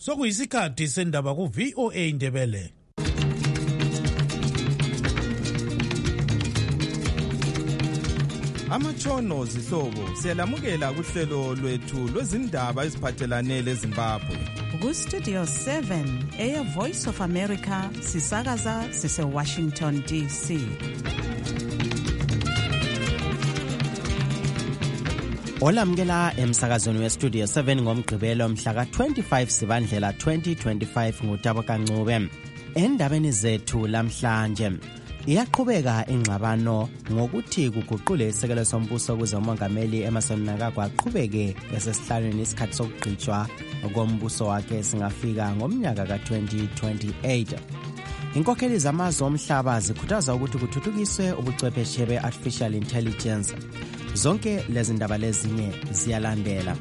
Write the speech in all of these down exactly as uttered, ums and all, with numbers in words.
Sokuyisikhathi sendaba ku V O A Ndebele. Amatshono zihlobo siyalamukela kuhlelo lwethu lwezindaba eziphathelane leZimbabwe. Ku Studio seven Air Voice of America sisakaza sise Washington D C. Olamukela emsakazweni we Studio seven ngomgqibelo mhla ka twenty-five Sibandlela twenty twenty-five ngutabo kaNcube. Endabeni zethu lamhlanje iyaqhubeka ingxabano ngokuthi kuguqule isekelo sombuso ukuze umongameli Emmerson Mnangagwa aqhubeke esesihlalweni isikhathi sokugqitshwa kombuso wakhe singafika ngomnyaka ka twenty twenty-eight. Inkokheli zamazwe omhlaba zikhuthaza ukuthi kuthuthukiswe ubuchwepheshe be-artificial intelligence. Zonke lezi ndaba lezinye ziyalandela.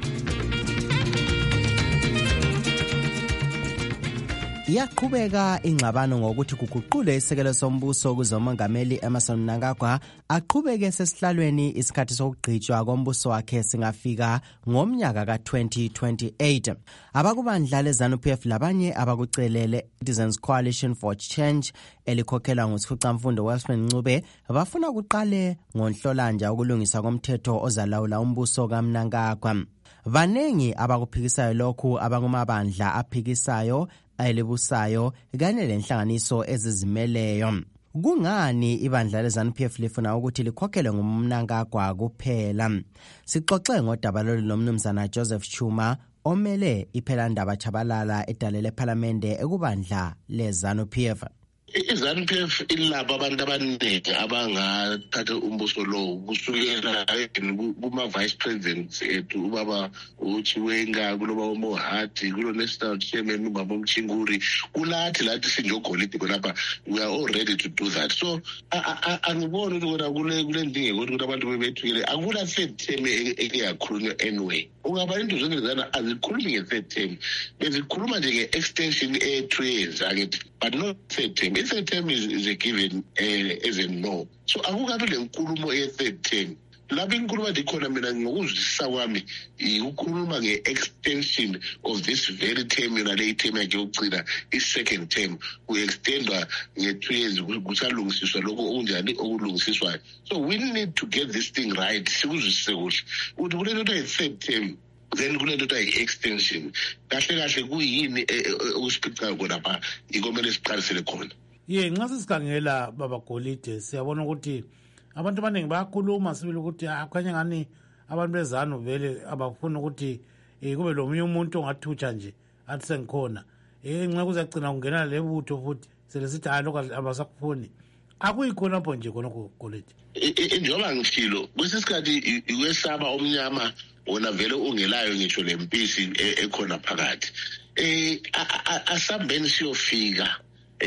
Iyaqhubeka ingxabano ngokuthi kuguqule isekelo sombuso ukuze umongameli Emmerson Mnangagwa aqhubeke esesihlalweni isikhathi sokugqitshwa kombuso wakhe singafika ngomnyaka ka twenty twenty-eight. Abakubandla leZANU-P F labanye abakucelele Citizens Coalition for Change elikhokhelwa nguSifucamfundo Welshman Ncube bafuna kuqale ngonhlolanja ukulungisa komthetho ozalawula umbuso kaMnangagwa. Vanengi abakuphikisayo lokhu abakumabandla aphikisayo ayelibusayo kanye lenhlanganiso ezizimeleyo. Kungani ibandla leZANU-P F lifuna ukuthi likhokhelwe nguMnangagwa kuphela? Sixoxe ngodaba lomnumzana Joseph Chuma omele iphelandaba Chabalala edalele eParliament ekubandla leZANU-P F. iZANU-P F ilapha abantu abaningi abangathatha umbuso lo kusukela kuma vice presidents ethu ubaba uChiwenga kuloba uMohati kulo national chairman ubaba uMchinguri kulathi lathi sinjogolide lapha we are all ready to do that. So angiboni ukuthi kule kule ndinge ukuthi abantu bebethukile akula third term eyakhulunywa anyway. Ungaba into zengezana azikhulumi nge-third term bezikhuluma nje nge-extension e-two years akithi but not third term. I-third term is, is a given uh, as a no. So akukabi le nkulumo ye-third term. Lapho inkulumo ndikhona mina ngokuzwisisa kwami ukukhuluma nge-extension of this very term yona le term yakhe yokugcina i-second term ku-extendwa nge-two years kusalungisiswa lokho okunjani okulungisiswayo. So we need to get this thing right sikuzwisise kuhle ukuthi kule nto yi-third term then kule nto yi-extension kahle kahle kuyini okusiphicayo khona pha ikomele siqalisele khona. Ye nxa sisikhangela baba Golide siyabona ukuthi abantu abaningi bayakhuluma sibili ukuthi akhanye ngani abantu beZANU vele abafuna ukuthi kube lomunye umuntu ongathutsha nje athi sengikhona nxa kuzagcina kungena lebutho futhi selesithi hayi lokho abasakufuni. Akuyikhona lapho nje khona kuGolide. Njengoba ngishilo kwesisikhathi ikwesaba omnyama wona vele ungelayo ngisho lempisi ekhona phakathi. Eh asambeni siyofika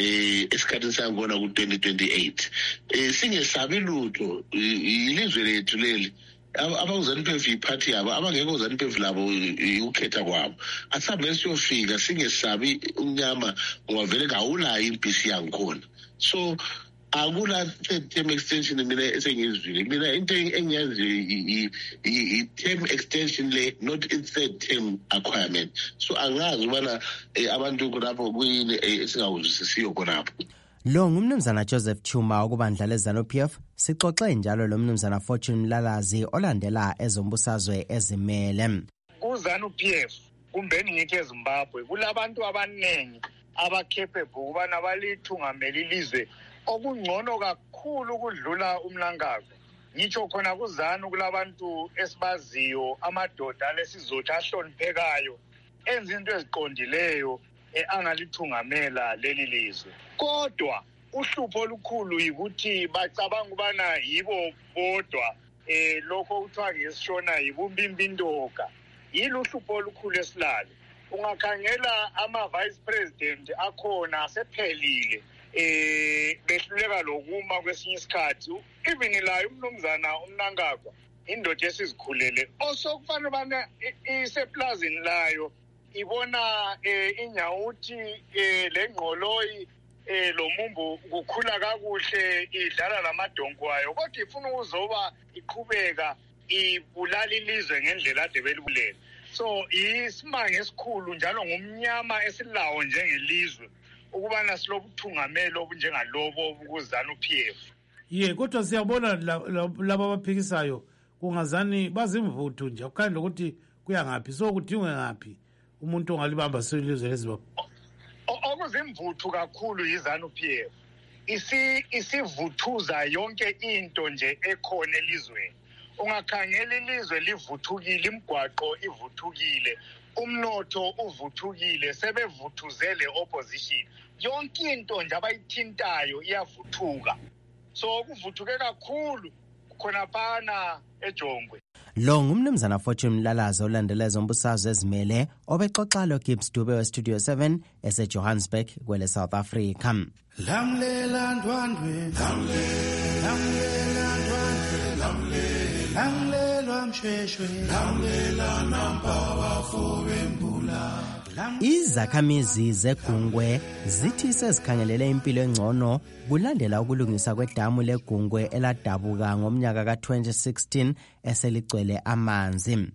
eh esikhathini sangona ku twenty twenty-eight eh singesabi lutho ilizwe lethu leli abawuZANU-P F iphathi yabo abangeke uZANU-P F labo ukhetha kwabo asambe siyofika singesabi umnyama ngoba vele kawula impisi yangikhona. So akula third term extension mina esengizwile mina into engiyazi i-term extension le not in third term acquirement. So angazi ubana abantu kulapho kuyini esingawuzwisisiyo khonapho. Lo ngumnumzana Joseph Chuma okubandla leZANU-P F. Sixoxe njalo lo mnumzana Fortune Mlalazi olandela ezombusazwe ezimele. UZANU-P F kumbeni ngithi eZimbabwe kulabantu abanengi abakepable ukubana balithungamela ilizwe okungcono kakhulu ukudlula uMnangagwa. Ngitsho khona kuZANU kulabantu esibaziyo amadoda lesizotha ahloniphekayo enza into eziqondileyo angalithungamela leli lizwe. Kodwa uhlupho olukhulu yikuthi bacabanga ubana yibo bodwa eh lokho kuthiwa ngesishona yibumbimbindoka. Yilo uhlupho olukhulu esilale. Ungakhangela ama vice president akhona asephelile eh behluleka lokuma kwesinye isikhathi even la umnumzana uMnangagwa indoda esizikhulele osokufanele bana iseplazini layo ibona inyawuthi lengqoloyi lomumbu kukhula kakuhle idlala lamadonko ayo kodwa ifuna ukuzoba iqhubeka ibulala ilizwe ngendlela ade belibulela. So isimanga esikhulu njalo ngumnyama esilawo njengelizwe ukubana silobuthungameli obunjengalobo obukuzana u-P F. Ye kodwa siyabona laba abaphikisayo kungazani bazimvuthu nje akukhandi ukuthi kuya ngaphi so kudingwe ngaphi umuntu ongalibamba selizwe lezimbabwe. Okuzimvuthu kakhulu yizanu P F isi isivuthuza yonke into nje ekhona elizweni. Ungakhangela ilizwe livuthukile, imigwaqo ivuthukile, umnotho uvuthukile, sebevuthuzele opposition. Yonke into nje abayithintayo iyavuthuka. So kuvuthuke kakhulu khona phana eJongwe. Lo ngumnumzana Fortune Mlalaza olandeleza umbusazwe ezimele obexoxa lo Gibbs Dube we Studio seven ese Johannesburg kwele South Africa. Lamlela ndwandwe, lamlela ndwandwe, lamlela msheshwe, lamlela nampawa fobembula. Izakhamizi zeGungwe zithi sezikhangelele impilo engcono kulandela ukulungisa kwedamu leGungwe eladabuka ngomnyaka ka twenty sixteen eseligcwele amanzi.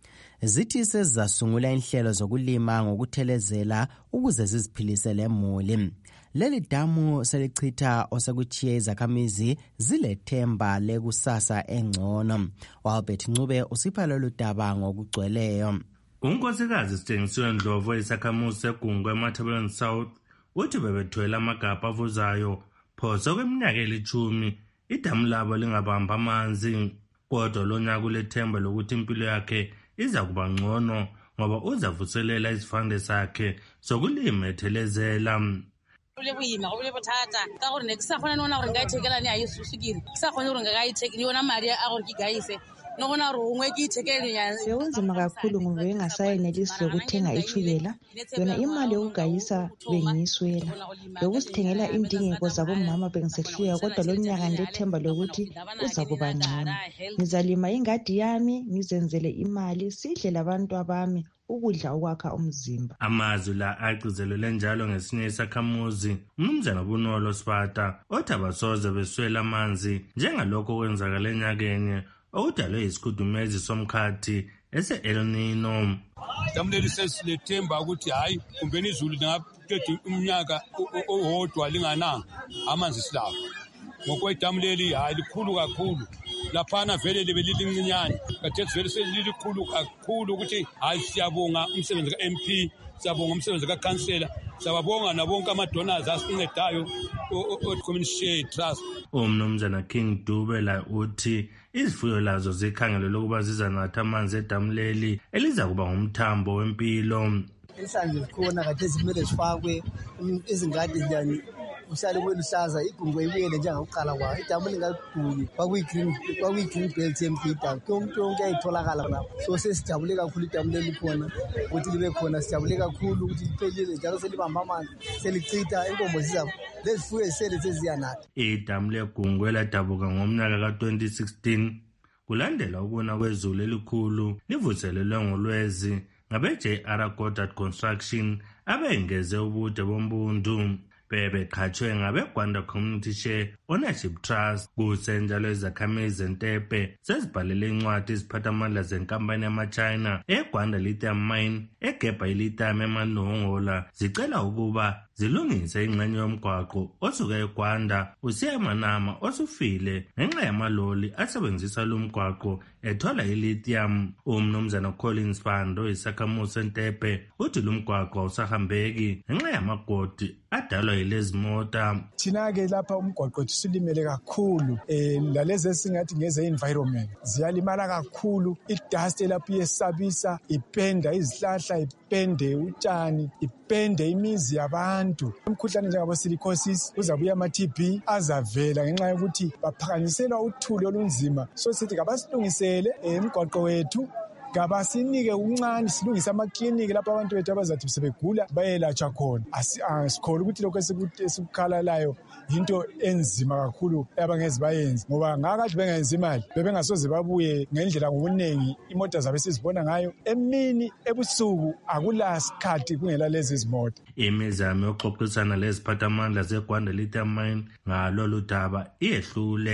Zithi sezasungula inhlelo zokulima ngokuthelezela ukuze ziziphilisele emuli. Leli damu selichitha osekuthiye izakhamizi zilethemba lekusasa engcono. Albert Ncube usipha lolu daba ngokugcweleyo. Unkosikazi Sithengiswe Ndlovu isakhamuzi seGungwe eMatabeleland South uthi bebethwele amagabha avuzayo phoso kweminyaka elithumi idamu labo lingabamba amanzi kodwa lonyaka ulethemba lokuthi impilo yakhe iza kuba ngcono ngoba uzavuselela isivande sakhe sokulima ethelezela. Ule buyima ule bothata ka gore ne ke sa gona nona gore nka ithekela ne a isusukile ke sa gone gore nka ithekela yona mali a gore ke gaise nobona gore ungwe ke ithekele nya sekunzima kakhulu ngoba bengasayenelisi ukuthenga ichukela yona imali yokugayisa bengiyiswela bekusithengela indingeko zabomama bengisehluleka kodwa lo nyaka ndethemba lokuthi uza kuba ngcono ngizalima ingadi yami ngizenzele imali sidle labantu abami ukudla okwakha umzimba. Amazwi la agcizelele njalo ngesinye isakhamuzi umnumzana Bunolo Sipata othi abasoze beswela amanzi njengalokho kwenzakala enyakeni okudalwe isikhudumezi somkhathi ese El Nino. Damu leli sesilethemba ukuthi hayi kumbeni izulu lingaqeda umnyaka owodwa lingananga amanzi silawo. Ngokwedamu leli hayi likhulu kakhulu laphana vele libe lilincinyane kade vele selilikhulu kakhulu ukuthi hayi siyabonga umsebenzi ka-M P siyabonga umsebenzi ka-councillor siyabonga nabonke ama-donors asincedayo o-community share trust. Umnumzana King Dube la uthi izifuyo lazo zikhangelo lokuba zizanatha amanzi edamu leli eliza kuba ngumthambo wempilo. Isanje zikhona kade zimele zifakwe izingadi njani uhlale kweluhlaza iGungwe ibuyele njengakuqala kwayo idamu lingagugi kwakuyi-green kwakuyi-green belt M P damu konke yonke ayitholakala lapho so sesijabule kakhulu idamu leli khona ukuthi libe khona sijabule kakhulu ukuthi liphelile njalo selibamba amanzi selichitha inkombo zizabo lezifuyo zisele seziyanatha. Idamu leGungwe ladabuka ngomnyaka ka twenty sixteen kulandela ukuna kwezulu elikhulu livuselelwe ngolwezi ngabe-J R Goddard Construction abengeze ubude bombundu bebekhatshwe ngabe-Gwanda Community Share Ownership Trust. Kusenjalo izakhamizi zeNtepe sezibhalele incwadi iziphathamandla zenkampani yama-China eGwanda Lithium Mine egebha ilithium eManongola zicela ukuba zilungise ingxenye yomgwaqo osuka eGwanda usiya eManama osufile ngenxa yamaloli asebenzisa lo mgwaqo ethola ilithium. Umnumzana Collins Fando isakhamuzi seNtepe uthi lo mgwaqo awusahambeki ngenxa yamagodi adalwa yilezi mota. Thina-ke lapha umgwaqo wethu silimele kakhulu um lalezi esingathi ngeze-environment ziyalimala kakhulu. Idust elapho iyesabisa ipenda izihlahla ipende utshani ipende imizi yabantu. Umkhuhlane njengabo-silicosis uzabuya ama-T B azavela ngenxa yokuthi baphakanyiselwa uthuli olunzima. So sithi kabasilungisele umgwaqo wethu kabasinike uncane silungise amakliniki lapho abantu bethu abazathi sebegula bayelatshwa khona. Asikholwa ukuthi lokho esikukhalalayo yinto enzima kakhulu abangeze bayenze ngoba ngakade bengenza imali bebengasoze babuye ngendlela ngobuningi imota zabe sizibona ngayo emini ebusuku akulasikhathi kungela lezi zimota. Imizamo yokuxoxisana leziphathamandla zeGwanda Lithium Mine ngalolu daba iyehlule.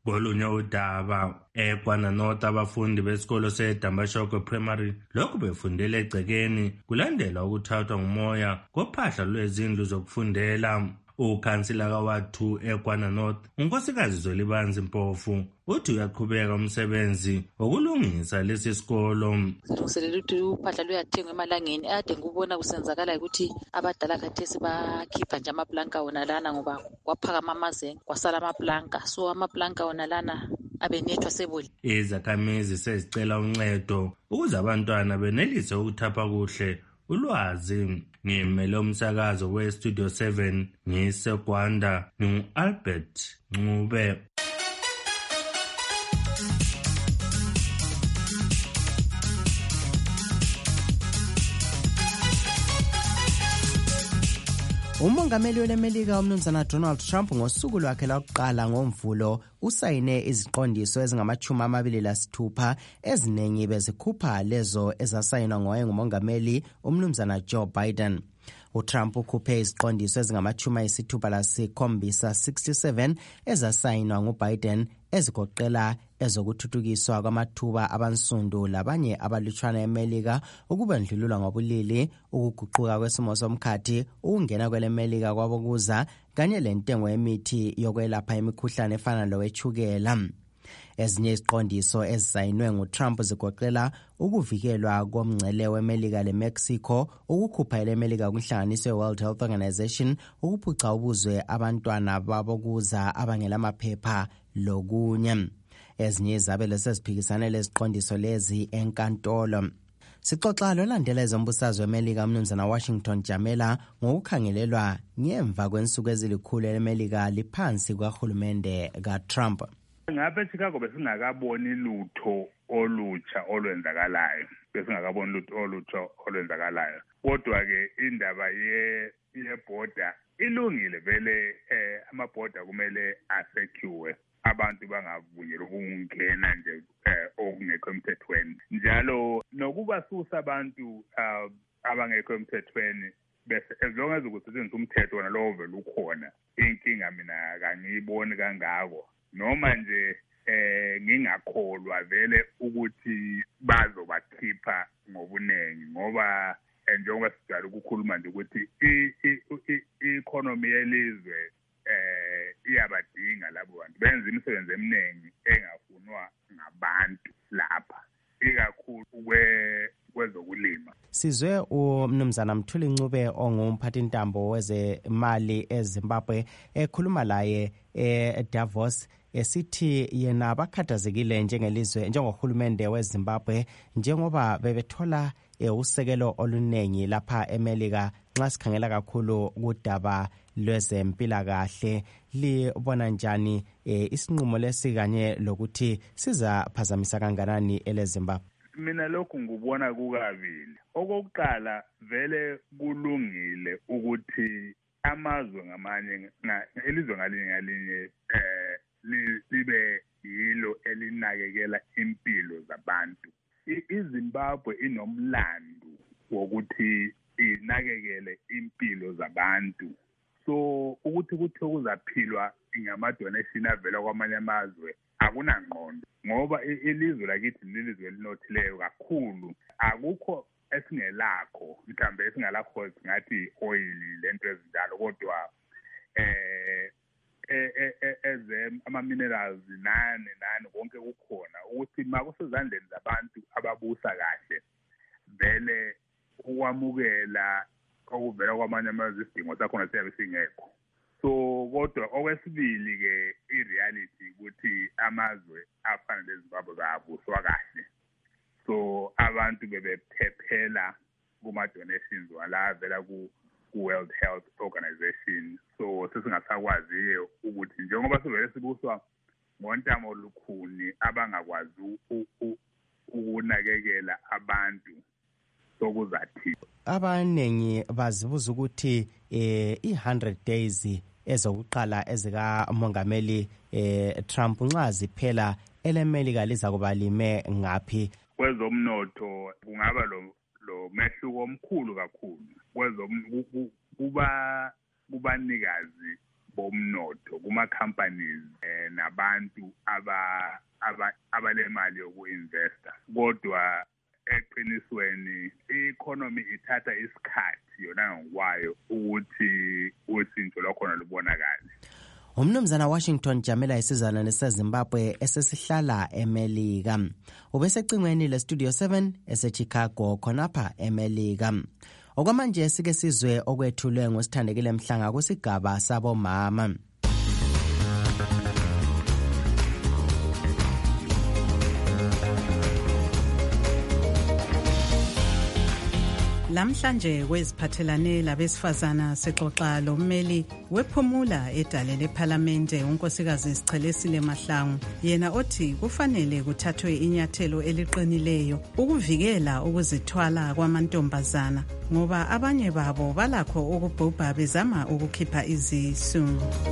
Kolunye udaba eKwana North abafundi besikolo seDambashoko Primary lokhu befundela egcekeni kulandela ukuthathwa ngumoya kophahla lwezindlu zokufundela. Ukhansila kaWard two eKwana North uNkosikazi Zwelibanzi Mpofu uthi uyaqhubeka umsebenzi wokulungisa lesi sikolo. Silungiselela ukuthi uphahla luyathengwa emalangeni ade ngubona kusenzakala ukuthi abadala khathesi bakhipha nje amaplanka wona lana ngoba kwaphakama amazengo kwasala amaplanka, so amaplanka wona lana abenethwa seboli. Izakhamizi sezicela uncedo ukuze abantwana benelise ukuthapha kuhle ulwazi. Ngimele umsakazo we-Studio seven ngiseGwanda ngu-Albert Ncube. Umongameli welemelika umnumzana Donald Trump ngosuku lwakhe lokuqala ngoMvulo usayine iziqondiso ezingamachumi amabili lasithupha eziningi bezikhupha lezo ezasayinwa ngoye ngumongameli umnumzana Joe Biden. uTrump ukhuphe iziqondiso ezingamachumi ayisithupha lasikhombisa sixty-seven ezasayinwa nguBiden ezigoqela ezokuthuthukiswa kwamathuba abansundu labanye abalutshwana eMelika, ukubandlululwa ngobulili, ukuguquka kwesimo somkhathi, ukungena kwelemelika kwabokuza kanye lentengo yemithi yokwelapha imikhuhlane efana lowetshukela. Ezinye iziqondiso ezisayinwe nguTrump zigoqela ukuvikelwa komngcele weMelika leMexico, ukukhupha eleMelika kwinhlanganiso yeWorld Health Organization, ukuphuca ubuzwe abantwana babokuza abangelamaphepha lokunye. Ezinye izabelo seziphikisane leziqondiso lezi enkantolo. Sixoxa lolandela ezombusazwe weMelika umnumzana Washington Jamela ngokukhangelelwa ngemva kwensuku ezilikhulu eleMelika liphansi kwahulumende kaTrump. Ngapha eChicago besingakaboni lutho olutsha olwenzakalayo besingakaboni lutho olutsha olwenzakalayo kodwa ke indaba ye yebhoda ilungile vele eh amabhoda kumele asecure abantu bangavunyelwa ukungena nje okungekho emthethweni njalo nokubasusa abantu uh, abangekho emthethweni bese as long as ukusetshenziswa umthetho wona lowo vele ukhona inkinga mina kangiyiboni kangako noma nje eh ngingakholwa vele ukuthi bazobakhipha ngobunengi ngoba njengoba sijala ukukhuluma nje ukuthi i-economy yelizwe eh iyabadinga labo bantu benza imisebenzi eminingi engafunwa ngabantu lapha ikakhulu kwe kwezokulima. Sizwe umnumzana Mthuli Ncube ongumphathintambo wezemali eZimbabwe ekhuluma laye eDavos esithi yena abakhathazekile njengelizwe njengohulumende weZimbabwe njengoba bebethola usekelo olunengi lapha eMelika nxa sikhangela kakhulu kudaba lwezempilakahle. Libona njani isinqumo lesi kanye lokuthi sizaphazamisa kanganani eleZimbabwe? Mina lokhu ngubona kukabili. Okokuqala vele kulungile ukuthi amazwe ngamanye elizwe ngalinye ngalinye eh libe yilo elinakekela impilo zabantu. iZimbabwe inomlando wokuthi inakekele impilo zabantu. So ukuthi kuthi kuzaphilwa ngamadonation avela kwamanye amazwe akunangqondo ngoba ilizwe lakithi lilizwe elinothileyo kakhulu. Akukho esingelakho mhlambe esingalakho singathi oil lento ezinjalo kodwa eh eze ama minerals nane nane konke kukhona ukuthi makusezandleni zabantu ababusa kahle vele ukwamukela okuvela kwamanye amazwe isidingo sakhona siyabe singekho. So kodwa okwesibili ke ireality ukuthi amazwe afana leZimbabwe babuswa kahle, so abantu bebephephela kuma donations wala vela ku World Health Organization. So sesingasakwazi ukuthi njengoba sivele sibuswa ngontamo olukhuni abangakwazi ukunakekela abantu sokuzathi abanengi bazibuza ukuthi eh i one hundred days ezokuqala ezika mongameli eh Trump nxa ziphela eleMelika liza kuba lime ngapi kwezomnotho kungaba lo lo mehluko omkhulu kakhulu kwezom kuba kubanikazi bomnotho kuma-companies eh, nabantu aba abalemali yoku-investa kodwa eqinisweni i-economy ithatha isikhathi yona ngokwayo ukuthi usinto lwakhona lubonakale. Umnumzana Washington Jamela isizana neseZimbabwe esesihlala eMelika. Ubesecingweni leStudio seven eseChicago khonapha eMelika. Okwamanje sike sizwe okwethulwe ngosithandekile Mhlanga kusigaba sabomama. Lamhlanje kweziphathelane labesifazana sexoxa lommeli wephumula edale leParlamente unkosikazi Sichelesile Mahlangu, yena othi kufanele kuthathwe inyathelo eliqinileyo ukuvikela ukuzithwala kwamantombazana ngoba abanye babo balakho ukubhubha bezama ukukhipha izisu.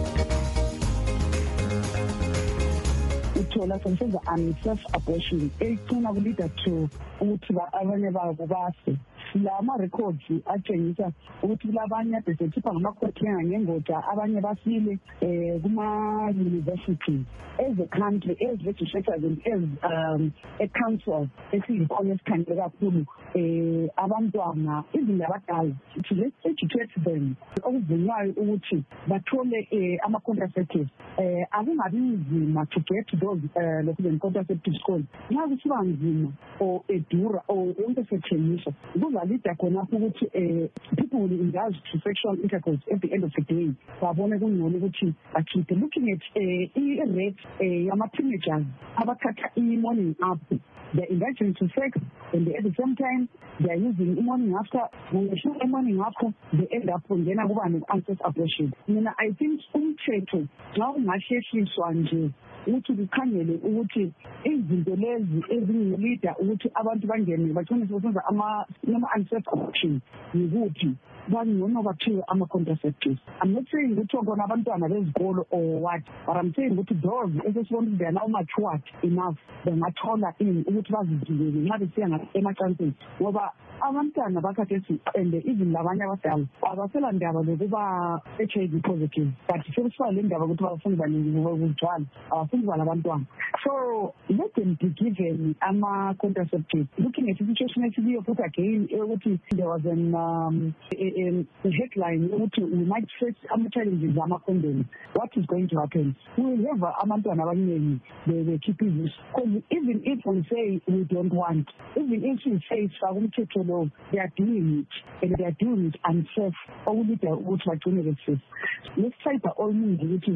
Uthola senza unsafe abortion ecina kulida to ukuthi abanye babo base lama records atshengisa ukuthi labanye besekhipha ngamakhoti ngengoda abanye basile eh kuma university as a country as legislators and as um a council esiyikhona esikhangele kakhulu eh abantwana izindaba abadala to let's educate them okuvunywayo ukuthi bathole ama contraceptives eh akungabi nzima to get those uh lokhu contraceptives called nxa kusiba nzima or edura or into setshengisa kuzalida khona ukuthi eh people will indulge to sexual intercourse at the end of the day babone kungcono ukuthi akhiphe looking at eh i-rate eh yama teenagers abathatha i-morning up, they're indulging to sex and at the same time they're using the morning after. When they shoot the morning after, they end up with an unsafe abortion. I mean, I think umthetho now ngashehliswa nje ukuthi kukhangele ukuthi izinto lezi ezingilida ukuthi abantu bangene bathone sebenza ama noma unsafe abortion yikuthi bangcono bathiwe ama contraceptives. I'm not saying ukuthi ngona abantwana bezikolo or what, but I'm saying ukuthi those esesibona they are now matured enough bengathola in ukuthi bazivikele nxa besiya emacansini ngoba abantwana bakhathesi and even labanye abadala abasela ndaba lokuba H I V positive but sebesiba le ndaba ukuthi bafundi baningi ukuzithwala abafundi balabantwana. So let them be given ama contraceptives. Looking at the situation actually put again ukuthi there was an um, a, a headline ukuthi we might face ama challenges ama condoms. What is going to happen? We will have abantwana abaningi they will keep this because even if we say we don't want, even if we say sakumthetho lo, they are doing it and they are doing it unsafe okulida ukuthi bagcine besafe. Let's try by all means ukuthi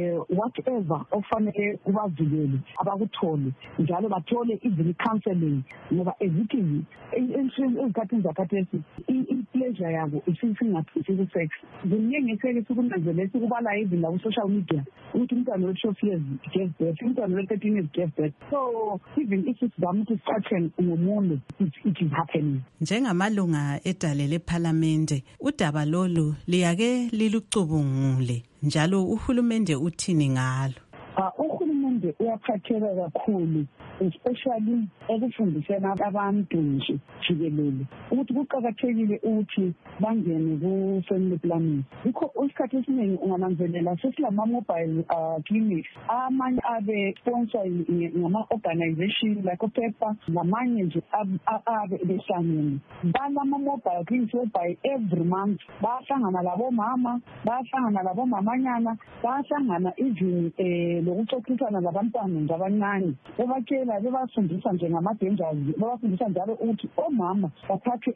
whatever ofanele kubavikele abakuthole njalo bathole even counseling ngoba ezithi ezikhathini zakhathesi i-pleasure yabo isisingathi isisex ziningi eseke sikunanzelela sikubala even la ku-social media ukuthi umntwana we-twelve years gave birth, umntwana we-thirteen years gave birth. So even if it's done to starting ngomunye it is happening. Njengamalunga edale leParlamente udaba lolu liyake lilucubungule njalo uhulumende uthini ngalo? Uhulumende uyaphatheka kakhulu especially ekufundiseni abantu nje jikelele ukuthi kuqakathekile ukuthi bangene ku-family planning. Yikho isikhathi esiningi ungananzelela sesilama mobile uh, clinics amanye abe sponsored ngama-organization like uPEPFAR ngamanye nje abe behlangene balama mobile clinics whereby every month bayahlangana labomama bayahlangana labomamanyana bayahlangana even eh lokuxoxisana labantwana nje abancane bebakela bebafundisa nje ngama-dangers bebafundisa njalo ukuthi omama bathathe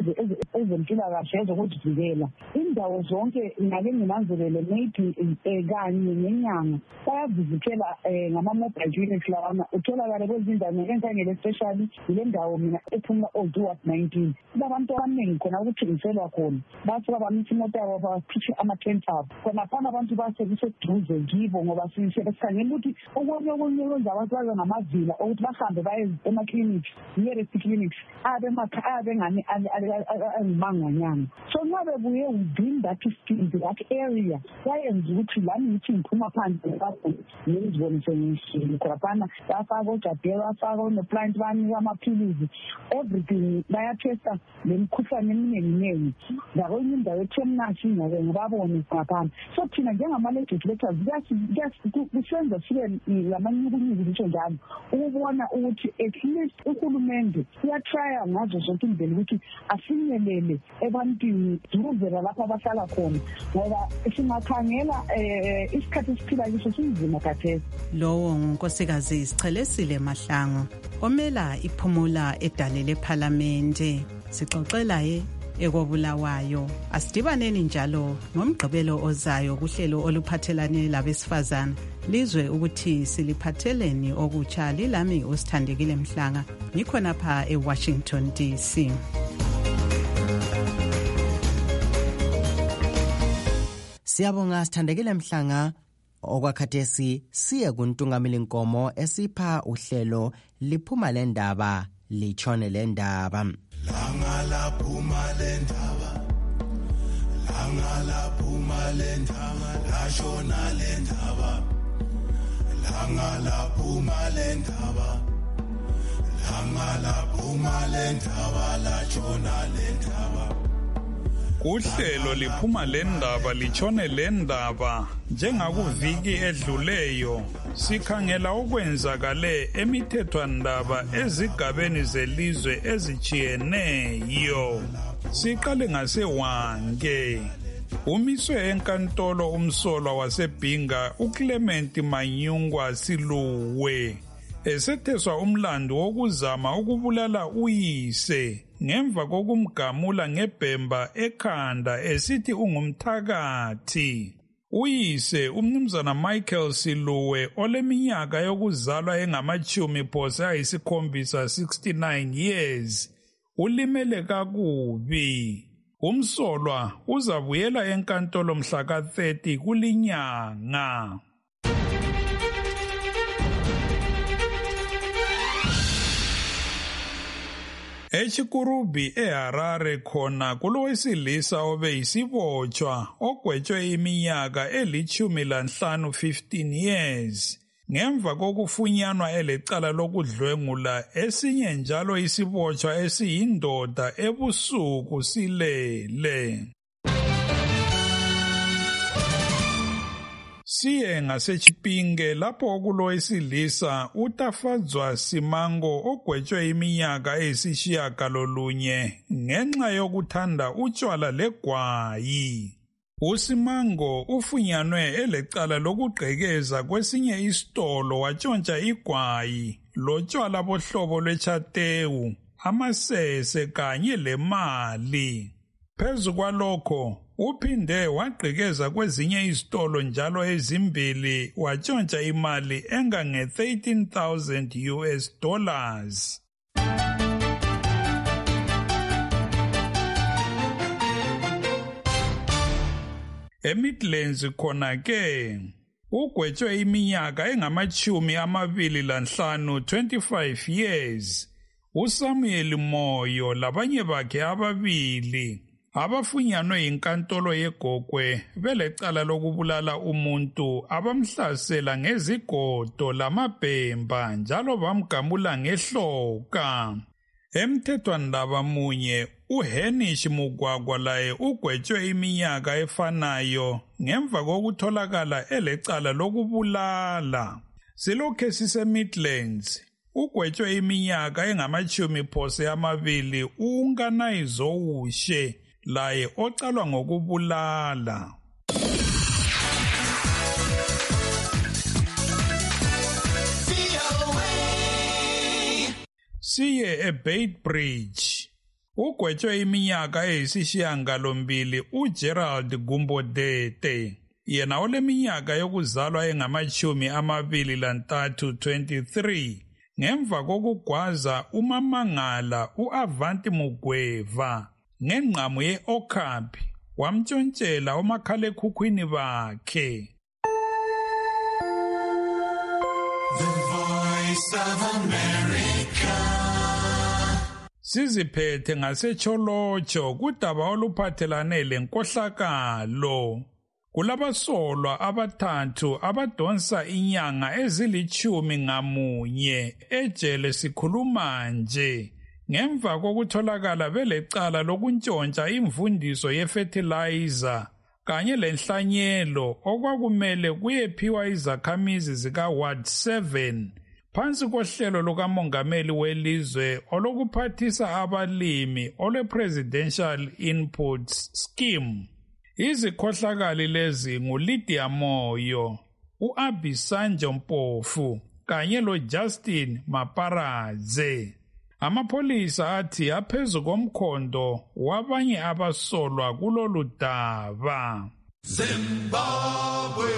ezempilakahle ezokuzivikela indawo zonke ngake nginanzelele maybe kanye ngenyanga bayavizithela ngama-mobile clinics lawana utholakale kwezindawo enkangele especially ile ndawo mina ephumula old nineteen kunabantu abaningi khona ukuthengiselwa khona basuka bamisa imoto yabo bakhiphe ama-tent abo khonaphana abantu base kuseduze kibo ngoba sikhangela ukuthi okunye okunye kwenza abantu babe ngamavila ukuthi bahambe baye ema-clinics, nearest clinics, abe abe ngani angibanganyana. So nxa bebuye within that field, that area, bayenza ukuthi lami ngithi ngiphuma phandle lapho ngizibone sengishile khonaphana bafaka ojadela bafaka oneplant banika amaphilisi, everything bayathesta lemikhuhlane eminingi-ningi ngakonye indawo ethemnashi ngake ngibabone ngaphana. So thina njengama-legislators kusenza sibe lamanyukunyuku litsho njalo ukubona ukuthi at least uhulumende uyatrya ngazo zonke indlela ukuthi afinyelele ebantwini duruvela lapho abahlala khona, ngoba singakhangela um isikhathi esiphila kiso sinzima kathesi. Lowo ngunkosikazi Sichelesile Mahlangu omela iphumula edale lephalamende. Sixoxela ye ekobulawayo. Asidibaneni njalo ngomgqibelo ozayo kuhlelo oluphathelane labesifazana lizwe ukuthi siliphatheleni okutsha. Lilami uSithandekile Mhlanga ngikhona pha eWashington D C. Siyabonga Sithandekile Mhlanga. Okwakhathesi siye kuntungameli nkomo esipha uhlelo liphuma lendaba litshone lendaba. Langa laphuma lendaba, langa laphuma lendaba, lashona lendaba, langa laphuma lendaba, langa laphuma lendaba, lashona lendaba. Uhlelo liphuma lendaba litshone lendaba. Njengakuviki edluleyo sikhangela okwenzakale emithethwandaba ezigabeni zelizwe ezijiyeneyo. Siqale ngaseWange. Umiswe enkantolo umsolwa waseBhinga uClement Manyungwa Siluwe esetheswa umlando wokuzama ukubulala uyise ngemva kokumgamula ngebhemba ekhanda esithi ungumthakathi. Uyise umnumzana Michael Siluwe oleminyaka yokuzalwa engamachumi phose ayisikhombisa sixty-nine years ulimele kakubi. Umsolwa uzabuyela enkantolo mhla ka thirty kulinyanga. Echikurubi eHarare khona kulowesilisa obe isibotshwa ogwetshwe iminyaka elichumi lanhlanu fifteen years ngemva kokufunyanwa elecala lokudlwengula esinye njalo isibotshwa esiyindoda ebusuku silele. Siye ngaseChipinge lapho okulowesilisa uTafadzwa Simango ogwetshwe iminyaka eyisishiyagalolunye ngenxa yokuthanda utshwala legwayi. USimango ufunyanwe elecala lokugqekeza kwesinye isitolo watshontsha igwayi lotshwala bohlobo lwechatewu, amasese kanye lemali. Phezu kwalokho uphinde wagqekeza kwezinye izitolo njalo ezimbili watshontsha imali engange thirteen thousand U S dollars. eMidlands khona ke ugwetshwe iminyaka engamachumi amabili lanhlanu twenty-five years uSamuel Moyo labanye bakhe ababili abafunyanwe inkantolo yeGogwe belecala lokubulala umuntu abamhlasela ngezigodo lamabhemba njalo bamgamula ngehloka. Emthethwandaba munye uHenish Mugwagwa laye ugwetshwe iminyaka efanayo ngemva kokutholakala elecala lokubulala. Silokhe siseMidlands ugwetshwe iminyaka engamachumi phose amabili uNkanayizoushe laye ocalwa ngokubulala. Siye eBeitbridge ugwetshwe iminyaka eyisishiyangalombili uGerald Gumbodete yena oleminyaka yokuzalwa engamachumi amabili lantathu twenty-three ngemva kokugwaza uMamangala uAvanti Mugweva ngengqamu ye-Okapi wamtshontshela omakhalekhukhwini bakhe. The Voice of America. Siziphethe ngasecholotsho kudaba oluphathelane lenkohlakalo. Kulabasolwa abathathu abadonsa inyanga ezilichumi ngamunye ejele sikhuluma nje ngemva kokutholakala belecala lokuntshontsha imfundiso yefertilizer kanye lenhlanyelo okwakumele kuyephiwa izakhamizi zika Ward seven phansi kohlelo lukamongameli welizwe olokuphathisa abalimi ole Presidential Inputs Scheme. Izikhohlakali lezi nguLydia Moyo, uAbisanjo Mpofu kanye loJustin Maparadze. Amapholisa athi aphezu komkhondo wabanye abasolwa kulolu daba. Zimbabwe.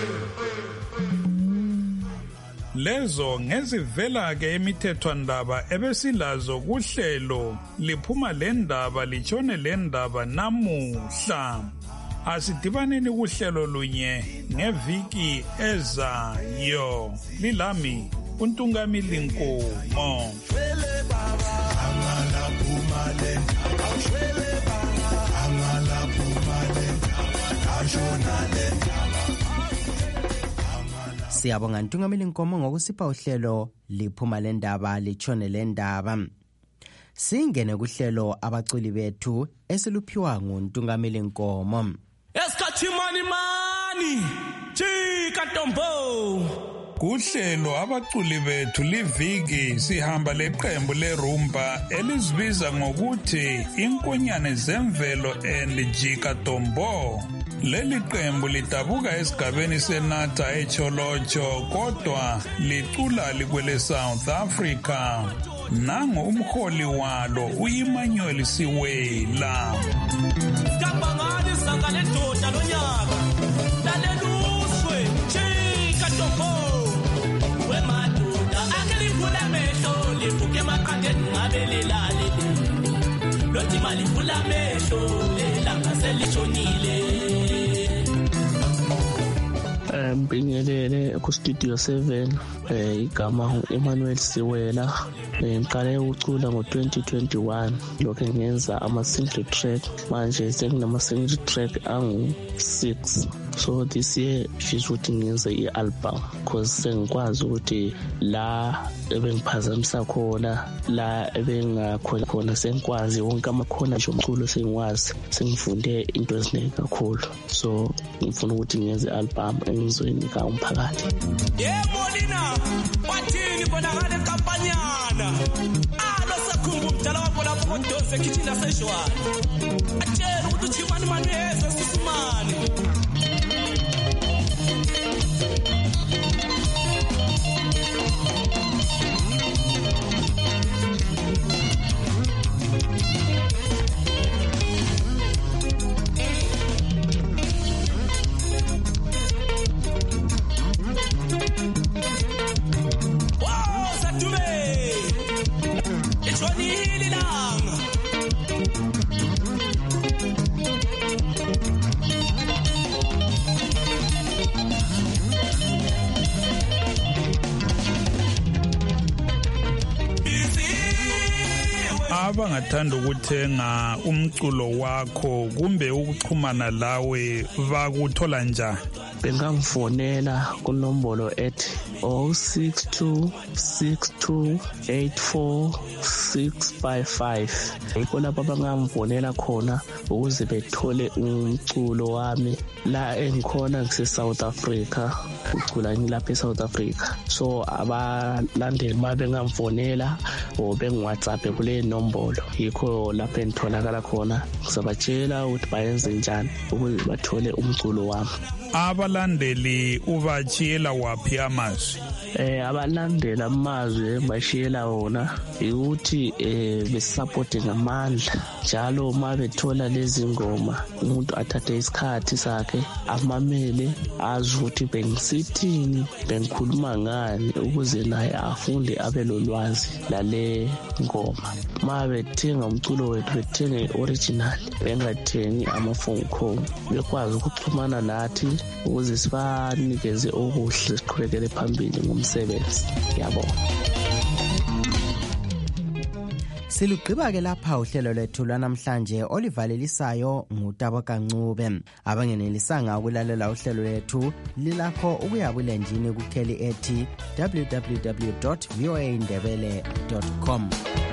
Lezo ngezivela ke imithethwandaba ebesilazo kuhlelo liphuma lendaba litshone lendaba namuhla. Asidibaneni kuhlelo lunye ngeviki ezayo. Lilami uNtungamili Nkomo. Siyabonga Ntungamili Nkomo ngokusipha uhlelo liphuma lendaba litshone lendaba. Singene kuhlelo abaculi bethu esiluphiwa nguNtungamili Nkomo. Esikhathi mani mani Chika Ntombo. Kuhlelo abaculi bethu liviki sihamba leqembu lerumba elizibiza ngokuthi Inkonyane Zemvelo and Jika Ntombo. Leli qembu lidabuka esigabeni senatha echolotsho kodwa licula likwele South Africa. Nango umholi walo uEmmanuel Siwela. Skabangani sangale ndoda lonyaka. Laleluswe Chika Ntombo. Wemadoda akelivula mehlo livuke maqandeni ngabelelale. Lothi malivula mehlo elanga selishonile. Ngibingelele ku Studio seven eh igama Emmanuel Siwela ngiqale ukucula ngo twenty twenty-one lokho ngenza ama single track manje senginama single track angu six so this year she's ukuthi ngenze i-album because sengikwazi ukuthi la ebengiphazamisa khona la ebengakhona khona sengikwazi wonke amakhona nje umculo sengiwazi sengifunde into eziningi kakhulu so ngifuna ukuthi ngenze i-album engizoyinika umphakathi. Yebo Lina wathini bonakala enkampanyana alo sakhumbu umdala wabo lapho kodose kitchen aseshwala atshela ukuthi uchimani mani yesa sisimani. Abangathanda ukuthenga umculo wakho kumbe ukuxhumana lawe bakuthola njani? Bengamfonela kunombolo ethi oh six two six two eight four six five five. Yikho lapho bangamfonela khona ukuze bethole umculo wami la engikhona ngise South Africa. Ucula ngilapha eSouth Africa. So abalandeli babengamfonela o bengiWhatsApp kule nombolo. Yikho lapho engitholakala khona ngizabatshela ukuthi bayenze njani ukuze bathole umculo wami. Abalandeli ubachiyela waphi amazwi? Eh abalandela amazwi bashiyela wona ukuthi eh besupport ngamandla njalo uma bethola lezi ngoma umuntu athathe isikhathi sakhe amamele azi ukuthi bengisithini bengikhuluma ngani ukuze naye afunde abe lolwazi lale ngoma. Ma bethenga umculo wethu bethenge original bengathengi ama-phone call bekwazi ukuxhumana nathi ukuze sibanikeze okuhle siqhubekele phambili ngomsebenzi. Yabona. Silugqiba ke lapha uhlelo lwethu lwanamhlanje olivalelisayo nguTabo Kancube. Abangenelisanga ukulalela uhlelo lwethu lilakho ukuya bulenjini kukheli ethi w w w dot voa indebele dot com.